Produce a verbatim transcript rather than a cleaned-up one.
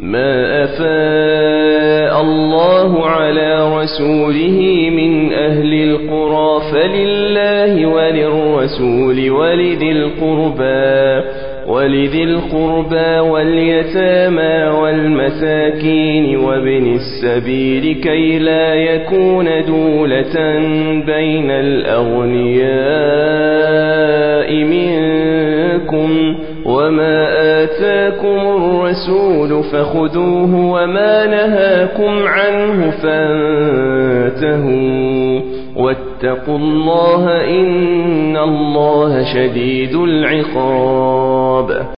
ما أفاء الله على رسوله من أهل القرى فلله وللرسول ولذي القربى ولذي القربى واليتامى والمساكين وابن السبيل كي لا يكون دولة بين الأغنياء منكم وما آتاكم الرسول فخذوه وما نهاكم عنه فانتهوا واتقوا الله إن الله شديد العقاب.